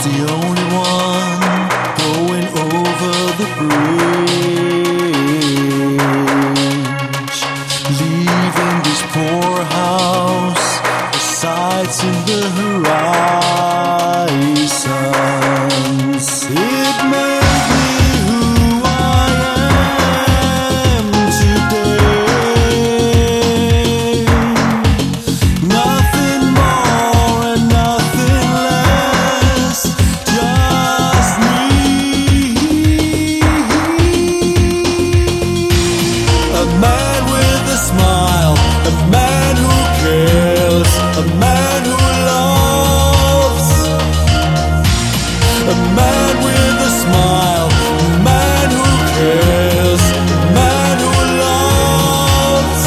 the only one going over the bridge, leaving this poor house, the sights in the horizons. It made me who I am today. Nothing more and nothing less, just me. A man with a smile, a man who cares, a man who loves. A man with a smile, a man who cares, a man who loves.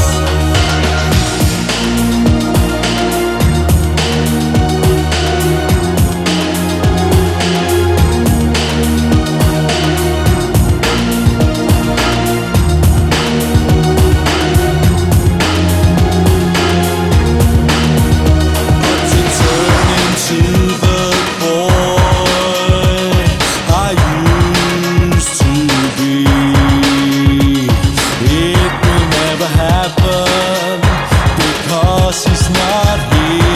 But to turn into the boy I used to be, it will never happen because he's not here.